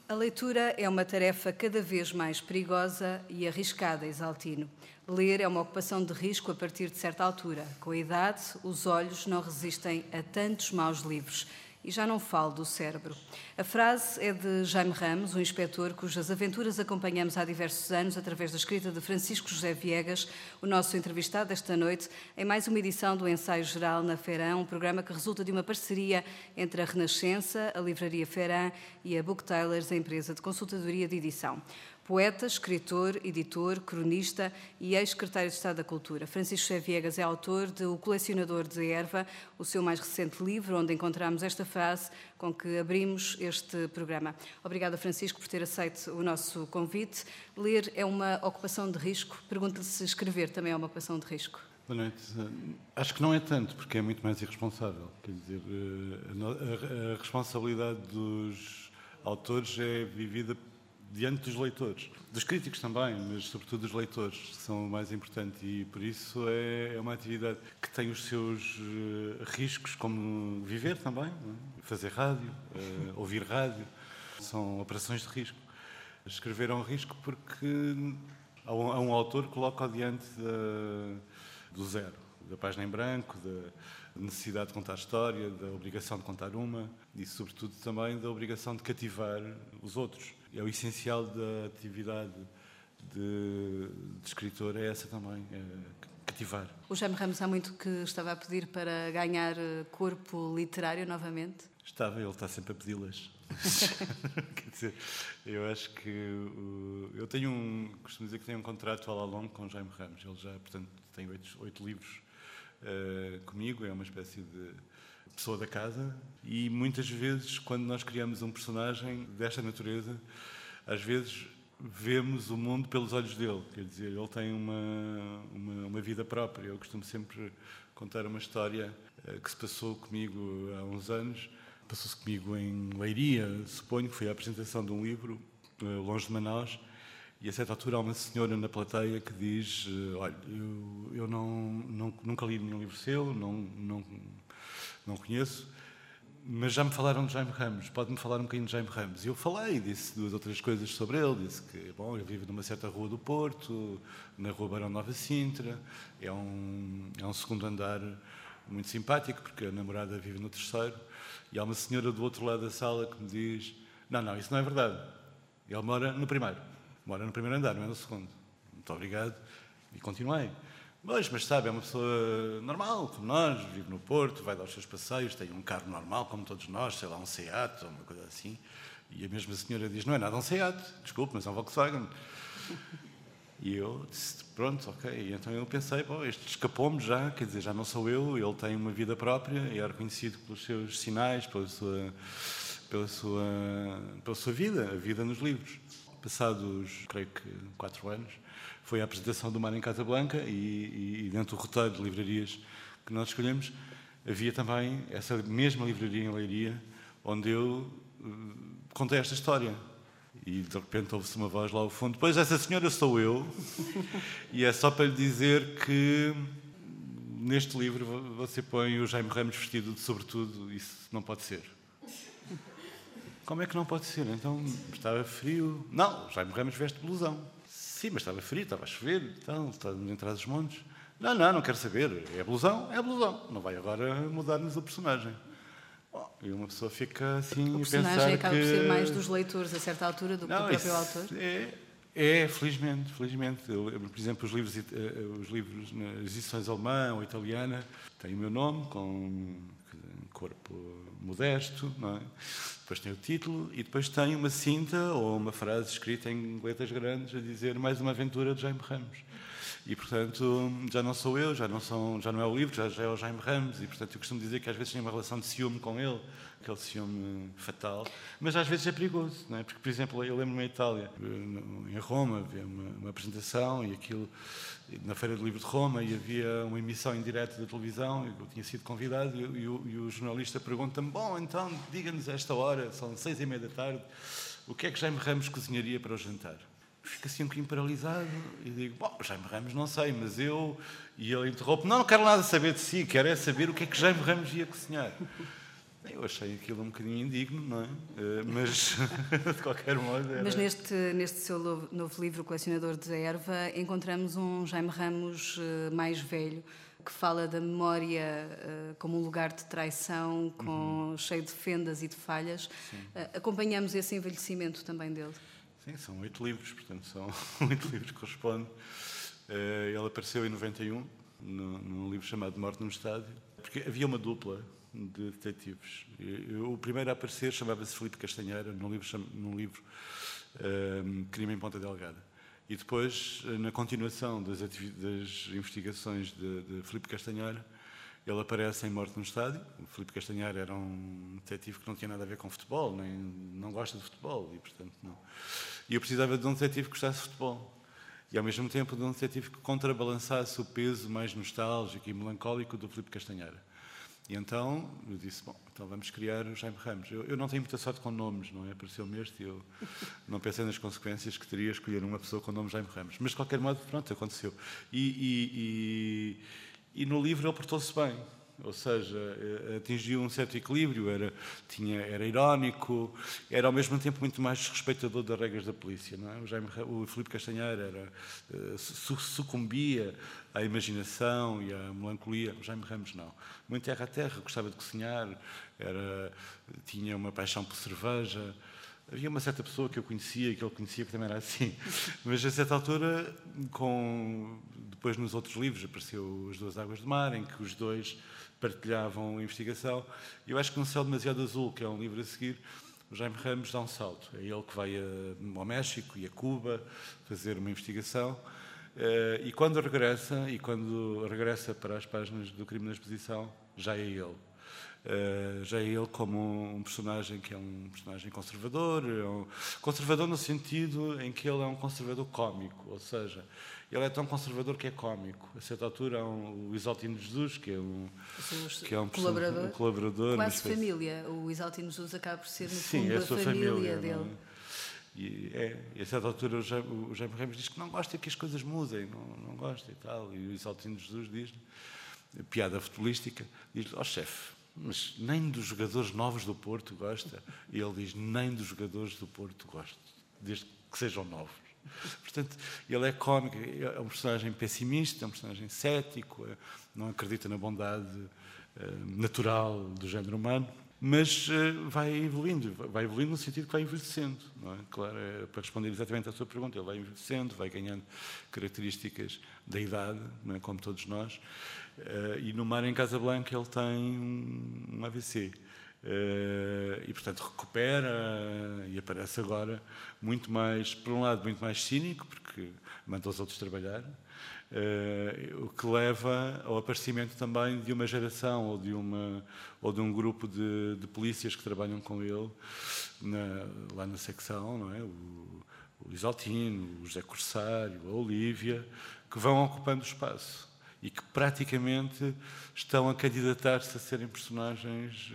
A leitura é uma tarefa cada vez mais perigosa e arriscada, Isaltino. Ler é uma ocupação de risco a partir de certa altura. Com a idade, os olhos não resistem a tantos maus livros. E já não falo do cérebro. A frase é de Jaime Ramos, um inspetor cujas aventuras acompanhamos há diversos anos através da escrita de Francisco José Viegas, o nosso entrevistado esta noite, em mais uma edição do Ensaio Geral na Feirã, um programa que resulta de uma parceria entre a Renascença, a Livraria Feirã e a Booktailers, a empresa de consultadoria de edição. Poeta, escritor, editor, cronista e ex-secretário de Estado da Cultura. Francisco José Viegas é autor de O Colecionador de Erva, o seu mais recente livro, onde encontramos esta frase com que abrimos este programa. Obrigada, Francisco, por ter aceito o nosso convite. Ler é uma ocupação de risco. Pergunto-lhe se escrever também é uma ocupação de risco. Boa noite. Acho que não é tanto, porque é muito mais irresponsável. Quer dizer, a responsabilidade dos autores é vivida diante dos leitores, dos críticos também, mas sobretudo dos leitores, que são o mais importante, e por isso é uma atividade que tem os seus riscos, como viver também, fazer rádio, ouvir rádio, são operações de risco. Escrever é um risco porque há um autor que coloca adiante do zero, da página em branco, da necessidade de contar história, da obrigação de contar uma e, sobretudo, também da obrigação de cativar os outros. É o essencial da atividade de escritor, é essa também, é cativar. O Jaime Ramos há muito que estava a pedir para ganhar corpo literário novamente? Ele está sempre a pedi-las. Quer dizer, eu acho que costumo dizer que tenho um contrato à la longue com o Jaime Ramos. Ele já, portanto, tem 8 livros comigo, é uma espécie de pessoa da casa, e muitas vezes, quando nós criamos um personagem desta natureza, às vezes vemos o mundo pelos olhos dele. Quer dizer, ele tem uma vida própria. Eu costumo sempre contar uma história que se passou comigo há uns anos. Passou-se comigo em Leiria, suponho que foi a apresentação de um livro, longe de Manaus, e a certa altura há uma senhora na plateia que diz: olha, eu nunca li nenhum livro seu, não conheço, mas já me falaram de Jaime Ramos, pode-me falar um bocadinho de Jaime Ramos? E eu falei, disse 2 ou 3 coisas sobre ele, disse que, ele vive numa certa rua do Porto, na rua Barão Nova Sintra, é um segundo andar muito simpático, porque a namorada vive no 3º, e há uma senhora do outro lado da sala que me diz: não, isso não é verdade, ele mora no 1º andar, não é no 2º. Muito obrigado, e continuei. Mas sabe, é uma pessoa normal, como nós, vive no Porto, vai dar os seus passeios, tem um carro normal, como todos nós, sei lá, um Seat ou uma coisa assim. E a mesma senhora diz: não é nada um Seat, desculpe, mas é um Volkswagen. E eu disse: pronto, ok. E então eu pensei: este escapou-me já, quer dizer, já não sou eu, ele tem uma vida própria, é reconhecido pelos seus sinais, pela sua vida, a vida nos livros. Passados, creio que 4 anos, foi a apresentação do Mar em Casablanca e dentro do roteiro de livrarias que nós escolhemos, havia também essa mesma livraria em Leiria, onde eu contei esta história. E de repente ouve-se uma voz lá ao fundo: pois essa senhora sou eu, e é só para lhe dizer que neste livro você põe o Jaime Ramos vestido de sobretudo, isso não pode ser. Como é que não pode ser? Então, estava frio. Não, o Jaime Ramos veste blusão. Sim, mas estava frio, estava a chover, então, estávamos em trás dos montes. Não quero saber. É blusão? É blusão. Não vai agora mudar-nos o personagem. E uma pessoa fica assim a pensar que... O personagem acaba por ser mais dos leitores a certa altura do que do próprio autor? Felizmente. Por exemplo, os livros nas edições alemã ou italiana têm o meu nome, com corpo modesto, não é? Depois tem o título e depois tem uma cinta ou uma frase escrita em letras grandes a dizer: mais uma aventura de Jaime Ramos. E, portanto, já não sou eu, já não é o livro, já é o Jaime Ramos. E, portanto, eu costumo dizer que às vezes tenho uma relação de ciúme com ele, aquele ciúme fatal. Mas às vezes é perigoso, não é? Porque, por exemplo, eu lembro-me em Itália, em Roma, havia uma apresentação e aquilo, na Feira do Livro de Roma, e havia uma emissão em direto da televisão, eu tinha sido convidado, e o jornalista pergunta-me: bom, então, diga-nos a esta hora, são 6:30 da tarde, o que é que Jaime Ramos cozinharia para o jantar? Fico assim um bocadinho paralisado e digo: bom, Jaime Ramos não sei, mas eu... E ele interrompe: não quero nada saber de si, quero é saber o que é que Jaime Ramos ia cozinhar. Eu achei aquilo um bocadinho indigno, não é? Mas, de qualquer modo... Era... Mas neste seu novo livro, O Colecionador de Erva, encontramos um Jaime Ramos mais velho, que fala da memória como um lugar de traição, cheio de fendas e de falhas. Acompanhamos esse envelhecimento também dele? Sim, são 8 livros, portanto, são 8 livros que correspondem. Ele apareceu em 91, num livro chamado Morte num Estádio, porque havia uma dupla de detetives. O primeiro a aparecer chamava-se Filipe Castanheira, num livro Crime em Ponta Delgada. E depois, na continuação das investigações de Filipe Castanheira, ele aparece em Morte num Estádio. O Filipe Castanheira era um detetive que não tinha nada a ver com futebol, nem não gosta de futebol, e portanto não. E eu precisava de um detetive que gostasse de futebol. E ao mesmo tempo de um detetive que contrabalançasse o peso mais nostálgico e melancólico do Filipe Castanheira. E então eu disse, bom, então vamos criar o Jaime Ramos. Eu não tenho muita sorte com nomes, não é? Apareceu-me este e eu não pensei nas consequências que teria escolher uma pessoa com o nome Jaime Ramos. Mas de qualquer modo, pronto, aconteceu. E no livro ele portou-se bem. Ou seja, atingiu um certo equilíbrio, era irónico, era ao mesmo tempo muito mais respeitador das regras da polícia. Não é? O Filipe Castanheira sucumbia à imaginação e à melancolia. O Jaime Ramos não. Muito terra a terra, gostava de cozinhar, tinha uma paixão por cerveja. Havia uma certa pessoa que eu conhecia e que ele conhecia que também era assim. Mas a certa altura, depois nos outros livros, apareceu As Duas Águas do Mar, em que os dois partilhavam a investigação. Eu acho que no Céu Demasiado Azul, que é um livro a seguir, o Jaime Ramos dá um salto. É ele que vai ao México e a Cuba fazer uma investigação. E quando regressa para as páginas do Crime na Exposição, já é ele. Já é ele como um personagem que é um personagem conservador, conservador no sentido em que ele é um conservador cómico, ou seja, ele é tão conservador que é cómico. A certa altura há o Isaltino Jesus, que é um colaborador. Quase família. O Isaltino Jesus acaba por ser, no fundo, a família dele. Não é? E a certa altura o Jaime Ramos diz que não gosta que as coisas mudem, não gosta e tal. E o Isaltino Jesus diz-lhe, piada futebolística, diz-lhe, chefe, mas nem dos jogadores novos do Porto gosta. E ele diz, nem dos jogadores do Porto gosto, desde que sejam novos. Portanto, ele é cómico, é um personagem pessimista, é um personagem cético, não acredita na bondade natural do género humano, mas vai evoluindo no sentido que vai envelhecendo, não é? Claro, para responder exatamente à sua pergunta, ele vai envelhecendo, vai ganhando características da idade, não é? Como todos nós, e no Mar em Casablanca ele tem um AVC. E, portanto, recupera e aparece agora muito mais, por um lado, muito mais cínico, porque manda os outros trabalhar, o que leva ao aparecimento também de uma geração ou de um grupo de polícias que trabalham com ele lá na secção, não é? O Isaltino, o José Corsário, a Olívia, que vão ocupando o espaço e que praticamente estão a candidatar-se a serem personagens,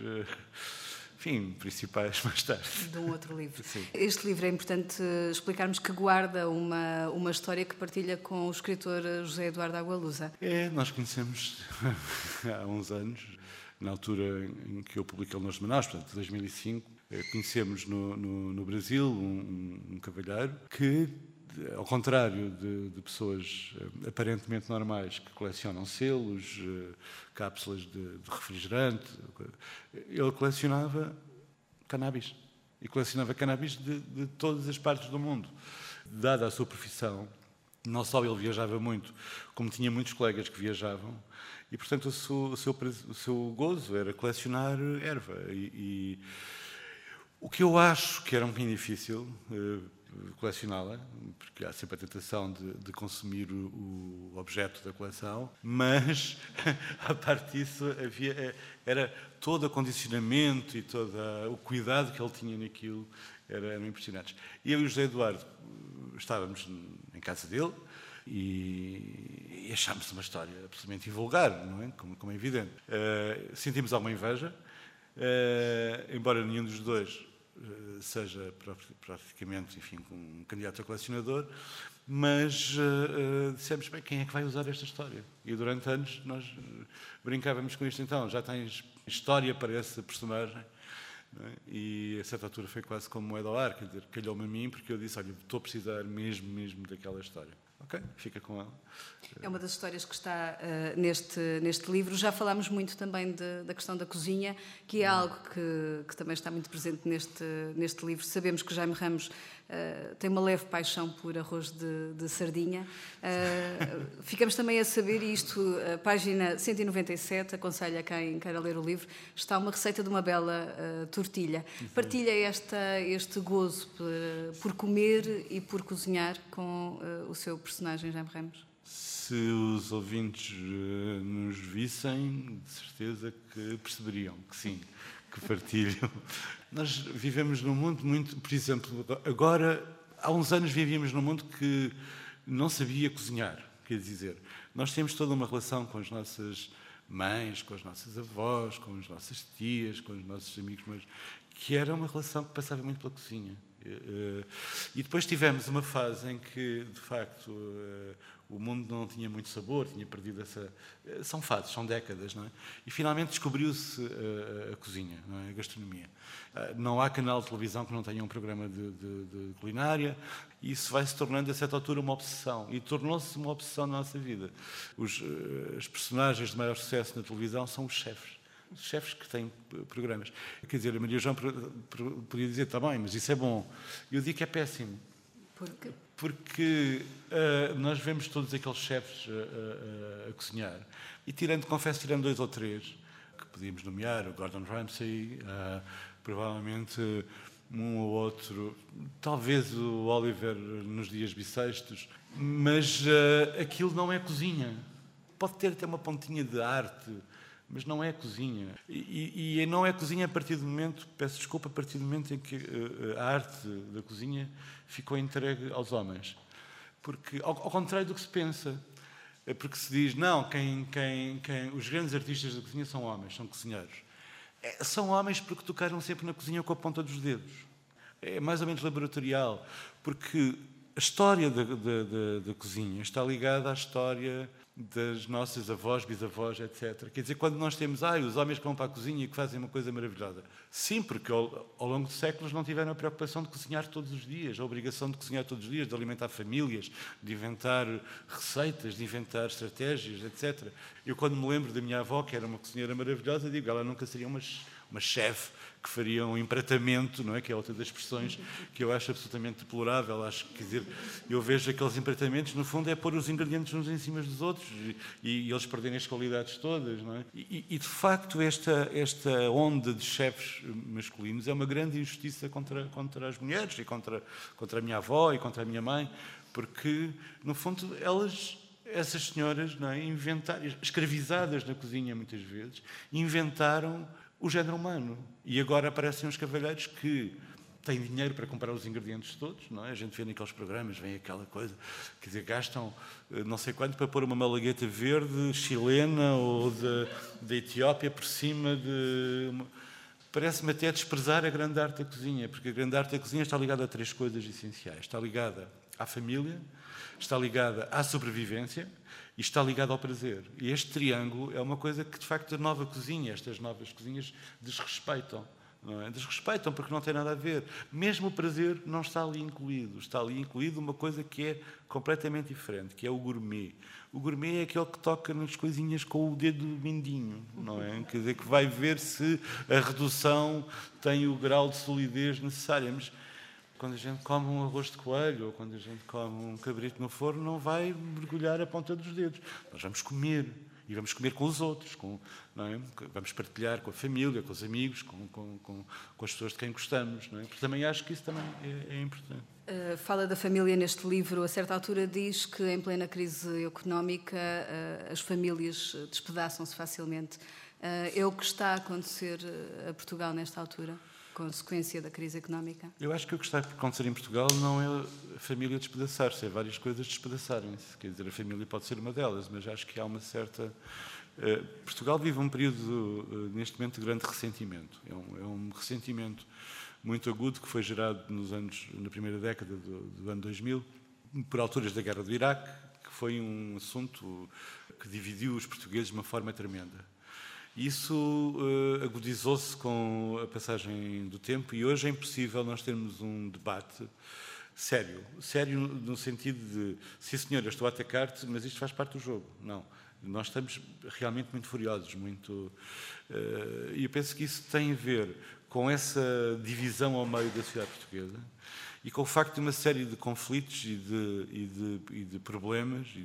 principais mais tarde. De um outro livro. Sim. Este livro é importante explicarmos que guarda uma história que partilha com o escritor José Eduardo Agualusa. Nós conhecemos há uns anos, na altura em que eu publiquei o Nos Manaus, portanto, 2005, conhecemos no Brasil um cavalheiro que, ao contrário de pessoas aparentemente normais que colecionam selos, cápsulas de refrigerante, ele colecionava cannabis. E colecionava cannabis de todas as partes do mundo. Dada a sua profissão, não só ele viajava muito, como tinha muitos colegas que viajavam, e, portanto, o seu gozo era colecionar erva. E o que eu acho que era um bocadinho difícil colecioná-la, porque há sempre a tentação de consumir o objeto da coleção, mas, a parte disso, era todo o condicionamento e todo o cuidado que ele tinha naquilo, eram impressionantes. E eu e o José Eduardo estávamos em casa dele e achámos uma história absolutamente invulgar, não é? Como é evidente. Sentimos alguma inveja, embora nenhum dos dois seja praticamente, enfim, um candidato a colecionador, mas dissemos, bem, quem é que vai usar esta história? E durante anos nós brincávamos com isto, então, já tens história para essa personagem, não é? E a certa altura foi quase como moeda ao ar, quer dizer, calhou-me a mim, porque eu disse, olha, estou a precisar mesmo daquela história. Ok, fica com ela. É uma das histórias que está neste livro. Já falámos muito também da questão da cozinha, que é algo que também está muito presente neste livro. Sabemos que Jaime Ramos tem uma leve paixão por arroz de sardinha. Ficamos também a saber isto, a página 197, aconselho a quem queira ler o livro, está uma receita de uma bela tortilha. Partilha este gozo por comer e por cozinhar com o seu personagem Jaime Ramos? Se os ouvintes nos vissem, de certeza que perceberiam que sim, que partilham. Nós vivemos num mundo muito... Por exemplo, agora, há uns anos vivíamos num mundo que não sabia cozinhar. Quer dizer, nós temos toda uma relação com as nossas mães, com as nossas avós, com as nossas tias, com os nossos amigos, mas que era uma relação que passava muito pela cozinha. E depois tivemos uma fase em que, de facto, o mundo não tinha muito sabor, tinha perdido essa... São fases, são décadas, não é? E finalmente descobriu-se a cozinha, não é? A gastronomia. Não há canal de televisão que não tenha um programa de culinária, e isso vai se tornando, a certa altura, uma obsessão. E tornou-se uma obsessão na nossa vida. Os personagens de maior sucesso na televisão são os chefes. Os chefes que têm programas. Quer dizer, a Maria João podia dizer, está bem, mas isso é bom. Eu digo que é péssimo. Porquê? Porque nós vemos todos aqueles chefes a cozinhar. E confesso, tirando 2 ou 3, que podíamos nomear, o Gordon Ramsay, provavelmente um ou outro, talvez o Oliver nos dias bissextos, mas aquilo não é cozinha. Pode ter até uma pontinha de arte, mas não é cozinha. E não é cozinha a partir do momento, peço desculpa, a partir do momento em que a arte da cozinha ficou entregue aos homens. Porque, ao contrário do que se pensa, porque se diz, não, os grandes artistas da cozinha são homens, são cozinheiros. São homens porque tocaram sempre na cozinha com a ponta dos dedos. É mais ou menos laboratorial, porque a história da cozinha está ligada à história das nossas avós, bisavós, etc. Quer dizer, quando nós temos os homens que vão para a cozinha e que fazem uma coisa maravilhosa. Sim, porque ao longo de séculos não tiveram a preocupação de cozinhar todos os dias, a obrigação de cozinhar todos os dias, de alimentar famílias, de inventar receitas, de inventar estratégias, etc. Eu, quando me lembro da minha avó, que era uma cozinheira maravilhosa, digo, ela nunca seria uma chefe que faria um empratamento, não é? Que é outra das expressões que eu acho absolutamente deplorável. Acho que, quer dizer, eu vejo aqueles empratamentos, no fundo, é pôr os ingredientes uns em cima dos outros e eles perderem as qualidades todas, não é? E de facto, esta onda de chefes masculinos é uma grande injustiça contra as mulheres e contra a minha avó e contra a minha mãe, porque, no fundo, essas senhoras, não é? Escravizadas na cozinha, muitas vezes, inventaram o género humano. E agora aparecem uns cavalheiros que têm dinheiro para comprar os ingredientes todos, não é? A gente vê naqueles programas, vem aquela coisa, quer dizer, gastam não sei quanto para pôr uma malagueta verde chilena ou da Etiópia por cima de... Parece-me até desprezar a grande arte da cozinha, porque a grande arte da cozinha está ligada a 3 coisas essenciais. Está ligada à família, está ligada à sobrevivência e está ligado ao prazer. E este triângulo é uma coisa que, de facto, a nova cozinha, estas novas cozinhas, desrespeitam. Não é? Desrespeitam porque não tem nada a ver. Mesmo o prazer não está ali incluído. Está ali incluído uma coisa que é completamente diferente, que é o gourmet. O gourmet é aquele que toca nas coisinhas com o dedo mindinho, não é? Quer dizer, que vai ver se a redução tem o grau de solidez necessário. Mas quando a gente come um arroz de coelho ou quando a gente come um cabrito no forno, não vai mergulhar a ponta dos dedos. Nós vamos comer. E vamos comer com os outros, não é? Vamos partilhar com a família, com os amigos, com as pessoas de quem gostamos. Não é? Porque também acho que isso também é importante. Fala da família neste livro. A certa altura diz que, em plena crise económica, as famílias despedaçam-se facilmente. É o que está a acontecer a Portugal nesta altura? Consequência da crise económica? Eu acho que o que está a acontecer em Portugal não é a família despedaçar-se, é várias coisas despedaçarem-se. Quer dizer, a família pode ser uma delas, mas acho que há uma certa... Portugal vive um período, neste momento, de grande ressentimento. É um ressentimento muito agudo que foi gerado na primeira década do ano 2000, por alturas da guerra do Iraque, que foi um assunto que dividiu os portugueses de uma forma tremenda. Isso agudizou-se com a passagem do tempo e hoje é impossível nós termos um debate sério no sentido de, sim senhor, eu estou a atacar-te, mas isto faz parte do jogo. Não, nós estamos realmente muito furiosos, e eu penso que isso tem a ver com essa divisão ao meio da sociedade portuguesa e com o facto de uma série de conflitos e de problemas e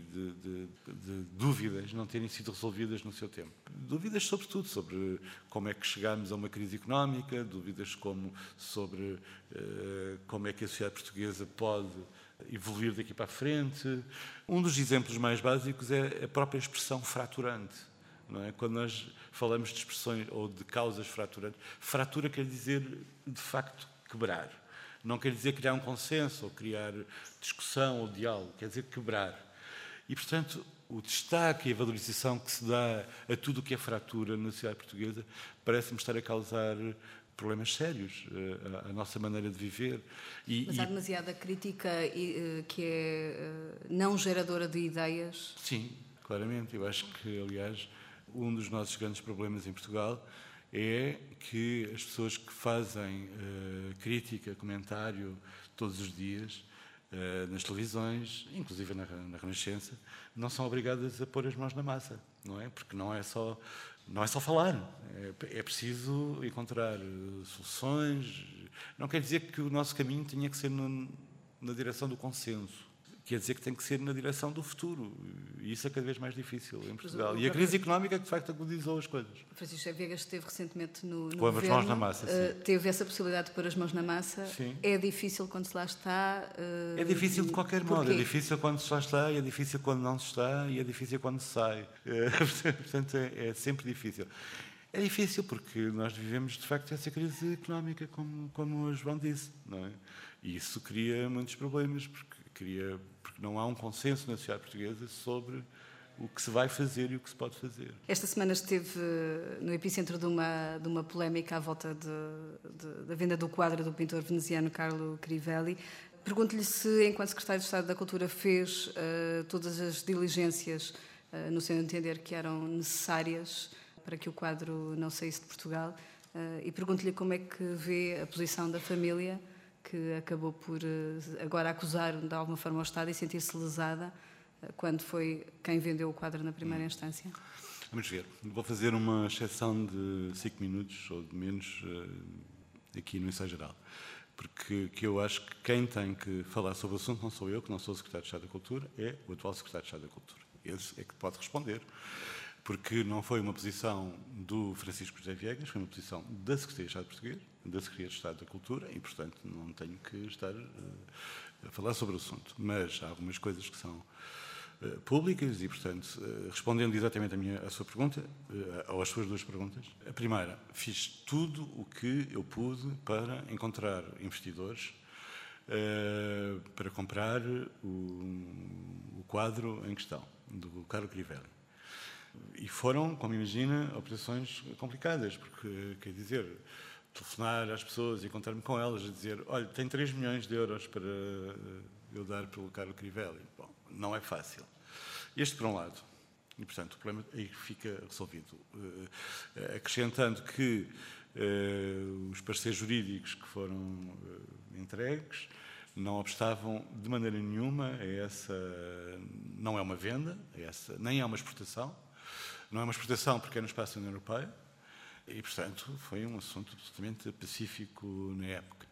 de dúvidas não terem sido resolvidas no seu tempo. Dúvidas sobretudo sobre como é que chegámos a uma crise económica, dúvidas sobre como é que a sociedade portuguesa pode evoluir daqui para a frente. Um dos exemplos mais básicos é a própria expressão fraturante. Não é? Quando nós falamos de expressões ou de causas fraturantes, fratura quer dizer, de facto, quebrar. Não quer dizer criar um consenso ou criar discussão ou diálogo, quer dizer quebrar. E, portanto, o destaque e a valorização que se dá a tudo o que é fratura na sociedade portuguesa parece-me estar a causar problemas sérios à nossa maneira de viver. Mas há demasiada crítica que é não geradora de ideias? Sim, claramente. Eu acho que, aliás, um dos nossos grandes problemas em Portugal é que as pessoas que fazem crítica, comentário todos os dias nas televisões, inclusive na Renascença, não são obrigadas a pôr as mãos na massa, não é? Porque não é só falar, é preciso encontrar soluções. Não quer dizer que o nosso caminho tenha que ser na direção do consenso. Quer dizer que tem que ser na direção do futuro. E isso é cada vez mais difícil em Portugal. E a crise económica, de facto, agudizou as coisas. Francisco Viegas esteve recentemente no Pôr as mãos na massa, sim. Teve essa possibilidade de pôr as mãos na massa. Sim. É difícil quando se lá está? É difícil de qualquer modo. Porquê? É difícil quando se lá está, é difícil quando não se está e é difícil quando se sai. Portanto, é sempre difícil. É difícil porque nós vivemos, de facto, essa crise económica, como o João disse, não é? E isso cria muitos problemas, porque não há um consenso na sociedade portuguesa sobre o que se vai fazer e o que se pode fazer. Esta semana esteve no epicentro de uma polémica à volta da venda do quadro do pintor veneziano Carlo Crivelli. Pergunto-lhe se, enquanto Secretário de Estado da Cultura, fez todas as diligências, no seu entender, que eram necessárias para que o quadro não saísse de Portugal. E pergunto-lhe como é que vê a posição da família, que acabou por agora acusar de alguma forma o Estado e sentir-se lesada quando foi quem vendeu o quadro na primeira instância? Vamos ver. Vou fazer uma exceção de 5 minutos ou de menos aqui no ensaio geral. Porque eu acho que quem tem que falar sobre o assunto não sou eu, que não sou o Secretário de Estado da Cultura, é o atual Secretário de Estado da Cultura. Esse é que pode responder. Porque não foi uma posição do Francisco José Viegas, foi uma posição da Secretaria de Estado português, da Secretaria de Estado da Cultura, e, portanto, não tenho que estar a falar sobre o assunto. Mas há algumas coisas que são públicas e, portanto, respondendo exatamente à sua pergunta, ou às suas duas perguntas. A primeira, fiz tudo o que eu pude para encontrar investidores para comprar o quadro em questão, do Carlo Crivelli. E foram, como imagina, operações complicadas, porque, quer dizer, telefonar às pessoas e encontrar-me com elas, a dizer, olha, tem 3 milhões de euros para eu dar pelo Carlo Crivelli. Bom, não é fácil. Este por um lado. E, portanto, o problema aí fica resolvido. Acrescentando que os parceiros jurídicos que foram entregues não obstavam de maneira nenhuma a essa... Não é uma venda, nem é uma exportação. Não é uma exportação porque é no espaço da União Europeia e, portanto, foi um assunto absolutamente pacífico na época.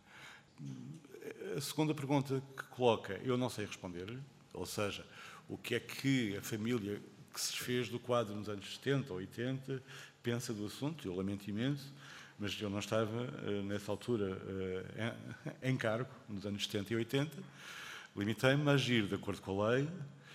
A segunda pergunta que coloca, eu não sei responder, ou seja, o que é que a família que se desfez do quadro nos anos 70 ou 80 pensa do assunto, eu lamento imenso, mas eu não estava, nessa altura, em cargo, nos anos 70 e 80, limitei-me a agir de acordo com a lei,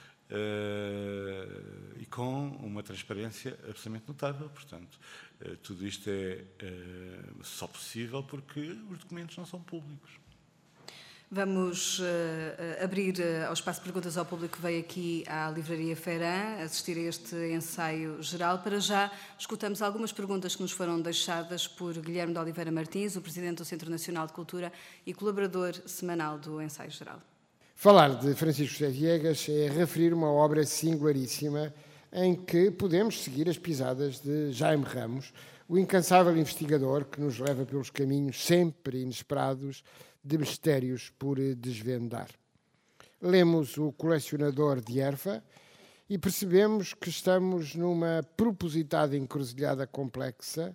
e com uma transparência absolutamente notável. Portanto, tudo isto é só possível porque os documentos não são públicos. Vamos abrir ao espaço de perguntas ao público que veio aqui à Livraria Feirã assistir a este ensaio geral. Para já, escutamos algumas perguntas que nos foram deixadas por Guilherme de Oliveira Martins, o Presidente do Centro Nacional de Cultura e colaborador semanal do ensaio geral. Falar de Francisco José Viegas é referir uma obra singularíssima em que podemos seguir as pisadas de Jaime Ramos, o incansável investigador que nos leva pelos caminhos sempre inesperados de mistérios por desvendar. Lemos O Colecionador de Erva e percebemos que estamos numa propositada encruzilhada complexa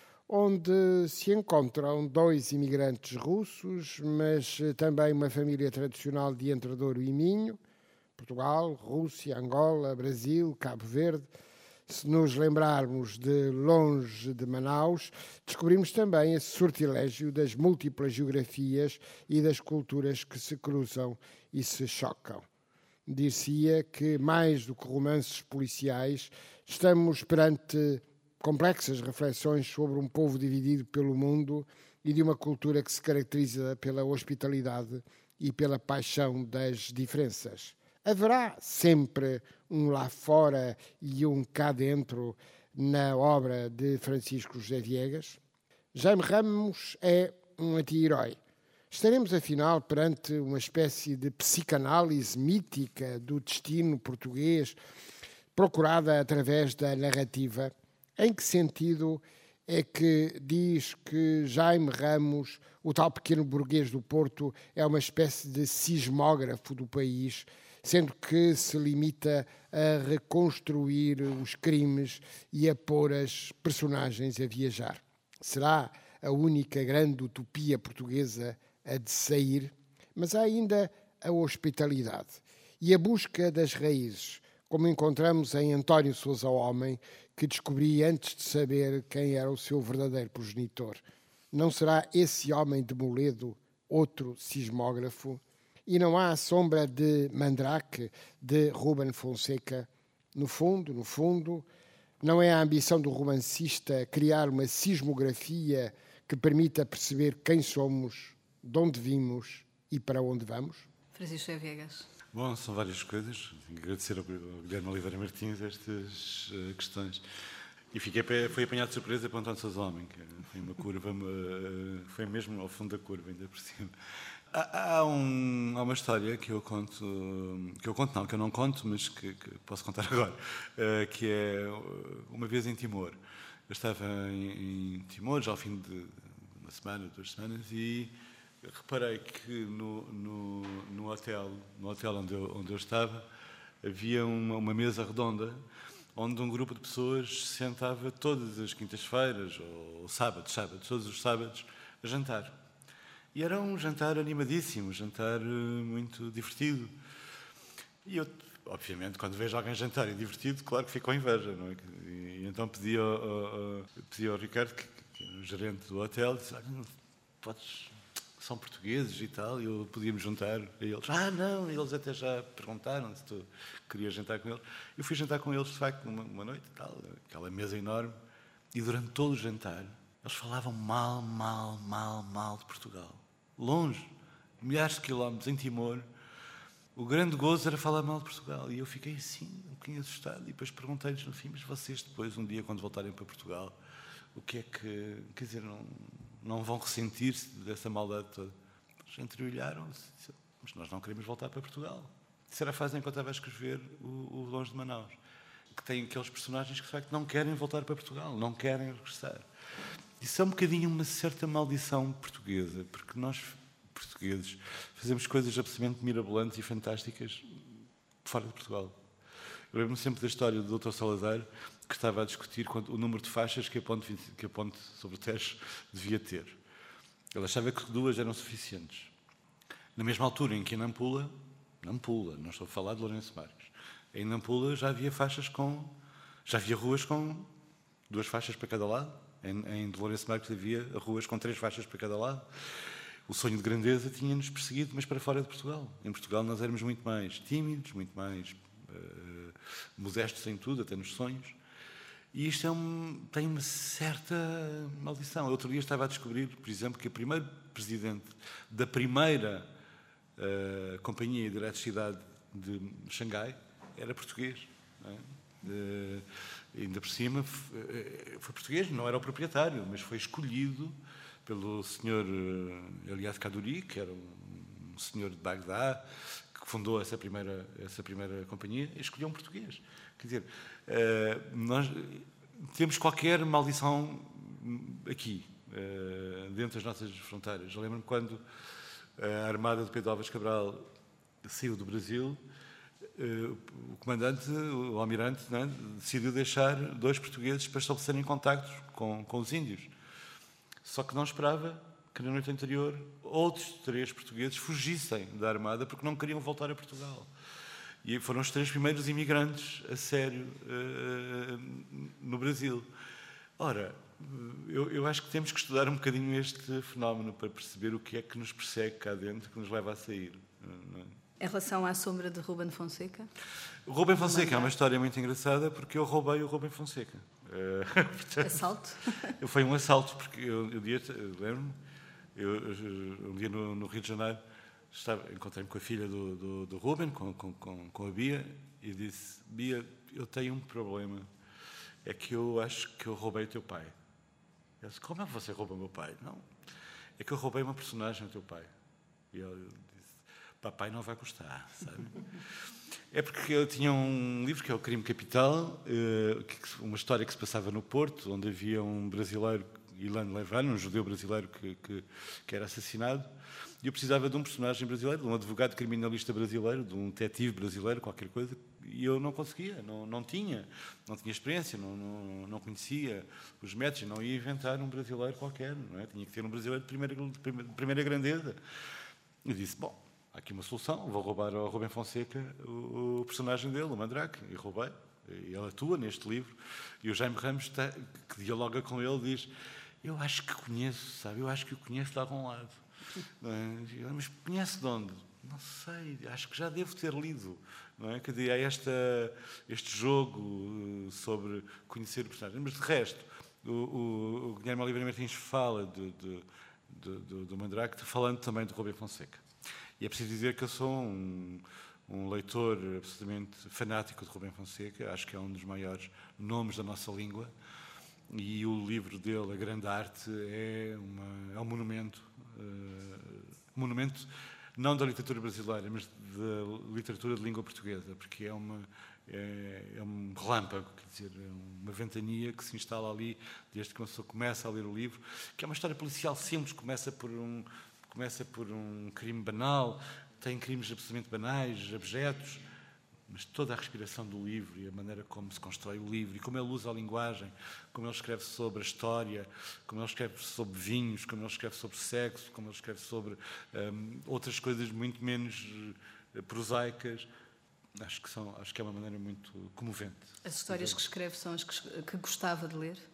onde se encontram 2 imigrantes russos, mas também uma família tradicional de Entre Douro e Minho, Portugal, Rússia, Angola, Brasil, Cabo Verde. Se nos lembrarmos de Longe de Manaus, descobrimos também esse sortilégio das múltiplas geografias e das culturas que se cruzam e se chocam. Dir-se-ia que, mais do que romances policiais, estamos perante complexas reflexões sobre um povo dividido pelo mundo e de uma cultura que se caracteriza pela hospitalidade e pela paixão das diferenças. Haverá sempre um lá fora e um cá dentro na obra de Francisco José Viegas? Jaime Ramos é um anti-herói. Estaremos, afinal, perante uma espécie de psicanálise mítica do destino português, procurada através da narrativa. Em que sentido é que diz que Jaime Ramos, o tal pequeno burguês do Porto, é uma espécie de sismógrafo do país, sendo que se limita a reconstruir os crimes e a pôr as personagens a viajar? Será a única grande utopia portuguesa a de sair? Mas há ainda a hospitalidade e a busca das raízes, como encontramos em António Sousa Homem, que descobri antes de saber quem era o seu verdadeiro progenitor. Não será esse homem de Moledo outro sismógrafo? E não há a sombra de Mandrake, de Rubem Fonseca? No fundo, não é a ambição do romancista criar uma sismografia que permita perceber quem somos, de onde vimos e para onde vamos? Francisco José Viegas. Bom, são várias coisas. Tenho que agradecer ao Guilherme Oliveira Martins estas questões. E fui apanhado de surpresa para António Sousa Homem, que foi uma curva, foi mesmo ao fundo da curva, ainda por cima. Há uma história que eu não conto, mas que posso contar agora, que é uma vez em Timor. Eu estava em Timor, já ao fim de uma semana, 2 semanas, e reparei que no hotel onde eu estava havia uma mesa redonda onde um grupo de pessoas se sentava todas as quintas-feiras ou sábados, todos os sábados, a jantar. E era um jantar animadíssimo, um jantar muito divertido. E eu, obviamente, quando vejo alguém jantar e divertido, claro que fico com inveja, não é? E então pedi ao Ricardo, que é o gerente do hotel, disse: são portugueses e tal, e podíamos juntar a eles. Não, eles até já perguntaram se tu querias jantar com eles. Eu fui jantar com eles, de facto, uma noite e tal, aquela mesa enorme, e durante todo o jantar eles falavam mal de Portugal. Longe, milhares de quilómetros, em Timor, o grande gozo era falar mal de Portugal. E eu fiquei assim, um bocadinho assustado, e depois perguntei-lhes no fim: mas vocês depois, um dia, quando voltarem para Portugal, o que é que, quer dizer, não vão ressentir-se dessa maldade toda? Eles entreolharam-se, mas nós não queremos voltar para Portugal. Isso era a fase em que eu estava a escrever o Longe de Manaus, que tem aqueles personagens que, de facto, não querem voltar para Portugal, não querem regressar. Isso é um bocadinho uma certa maldição portuguesa, porque nós, portugueses, fazemos coisas absolutamente mirabolantes e fantásticas fora de Portugal. Eu lembro-me sempre da história do Dr. Salazar, que estava a discutir o número de faixas que a ponte sobre o Tejo devia ter. Ele achava que 2 eram suficientes. Na mesma altura em que em Nampula, não estou a falar de Lourenço Marques, em Nampula já havia ruas com 2 faixas para cada lado. Em de Lourenço Marques havia ruas com 3 faixas para cada lado. O sonho de grandeza tinha-nos perseguido, mas para fora de Portugal. Em Portugal nós éramos muito mais tímidos, muito mais modestos em tudo, até nos sonhos. E isto tem uma certa maldição. Outro dia estava a descobrir, por exemplo, que a primeira presidente da primeira a Companhia de Eletricidade de Xangai era português. Não é? Ainda por cima foi português, não era o proprietário, mas foi escolhido pelo senhor Elias Kaduri, que era um senhor de Bagdá, que fundou essa primeira companhia, e escolheu um português. Quer dizer, nós temos qualquer maldição aqui, dentro das nossas fronteiras. Eu lembro-me quando a Armada de Pedro Álvares Cabral saiu do Brasil, o comandante, o almirante, né, decidiu deixar 2 portugueses para estabelecerem contactos com os índios. Só que não esperava que na noite anterior outros 3 portugueses fugissem da Armada porque não queriam voltar a Portugal. E foram os 3 primeiros imigrantes a sério no Brasil. Ora, eu acho que temos que estudar um bocadinho este fenómeno para perceber o que é que nos persegue cá dentro, que nos leva a sair. Não é? Em relação à sombra de Rubem Fonseca? O Rubem Fonseca é uma história muito engraçada porque eu roubei o Rubem Fonseca. Portanto, assalto? Foi um assalto, porque eu lembro-me, um dia no Rio de Janeiro, encontrei-me com a filha do Rubem, com a Bia, e disse: Bia, eu tenho um problema, é que eu acho que eu roubei o teu pai. Eu disse: como é que você roubou o meu pai? Não, é que eu roubei uma personagem do teu pai. E ele disse: papai não vai gostar, sabe? É porque eu tinha um livro que é o Crime Capital, uma história que se passava no Porto, onde havia um brasileiro, Ilan Levano, um judeu brasileiro que era assassinado, e eu precisava de um personagem brasileiro, de um advogado criminalista brasileiro, de um detetive brasileiro, qualquer coisa, e eu não conseguia, não tinha experiência, não conhecia os métodos, não ia inventar um brasileiro qualquer, não é? Tinha que ter um brasileiro de primeira grandeza. Eu disse: bom, há aqui uma solução, vou roubar ao Rubem Fonseca o personagem dele, o Mandrake, e roubei. E ele atua neste livro, e o Jaime Ramos, que dialoga com ele, diz: eu acho que conheço, sabe, eu acho que o conheço de algum lado. Mas conhece de onde? Não sei, acho que já devo ter lido. Não é? Quer dizer, há este jogo sobre conhecer o personagem. Mas, de resto, o Guilherme Oliveira Martins fala do Mandrake, falando também do Rubem Fonseca. E é preciso dizer que eu sou um leitor absolutamente fanático de Rubem Fonseca, acho que é um dos maiores nomes da nossa língua, e o livro dele, A Grande Arte, é um monumento não da literatura brasileira, mas da literatura de língua portuguesa, porque é um relâmpago, quer dizer, é uma ventania que se instala ali desde que a pessoa começa a ler o livro, que é uma história policial simples, começa por um crime banal, tem crimes absolutamente banais, abjetos, mas toda a respiração do livro e a maneira como se constrói o livro e como ele usa a linguagem, como ele escreve sobre a história, como ele escreve sobre vinhos, como ele escreve sobre sexo, como ele escreve sobre outras coisas muito menos prosaicas, acho que é uma maneira muito comovente. As histórias que escreve são as que gostava de ler?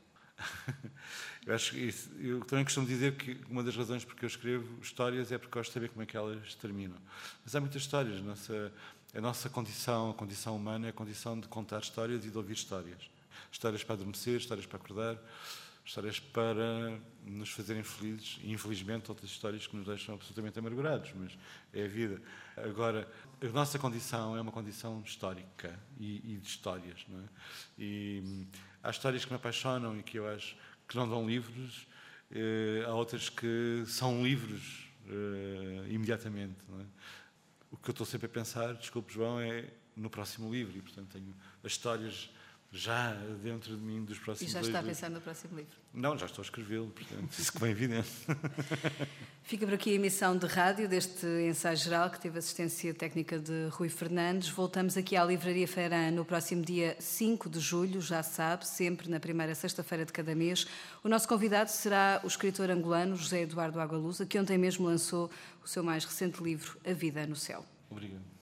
Eu também costumo dizer que uma das razões porque eu escrevo histórias é porque gosto de saber como é que elas terminam. Mas há muitas histórias. A nossa condição, a condição humana, é a condição de contar histórias e de ouvir histórias. Histórias para adormecer, histórias para acordar, histórias para nos fazerem felizes e, infelizmente, outras histórias que nos deixam absolutamente amargurados, mas é a vida. Agora, a nossa condição é uma condição histórica e de histórias, não é? E há histórias que me apaixonam e que eu acho que não dão livros, há outras que são livros imediatamente, não é? O que eu estou sempre a pensar, desculpe João, é no próximo livro, e portanto tenho as histórias já dentro de mim dos próximos livros. E já está a pensar no próximo livro? Não, já estou a escrevê-lo, portanto, isso que bem evidente. Fica por aqui a emissão de rádio deste ensaio geral que teve assistência técnica de Rui Fernandes. Voltamos aqui à Livraria Feirã no próximo dia 5 de julho, já sabe, sempre na primeira sexta-feira de cada mês. O nosso convidado será o escritor angolano José Eduardo Agualusa, que ontem mesmo lançou o seu mais recente livro, A Vida no Céu. Obrigado.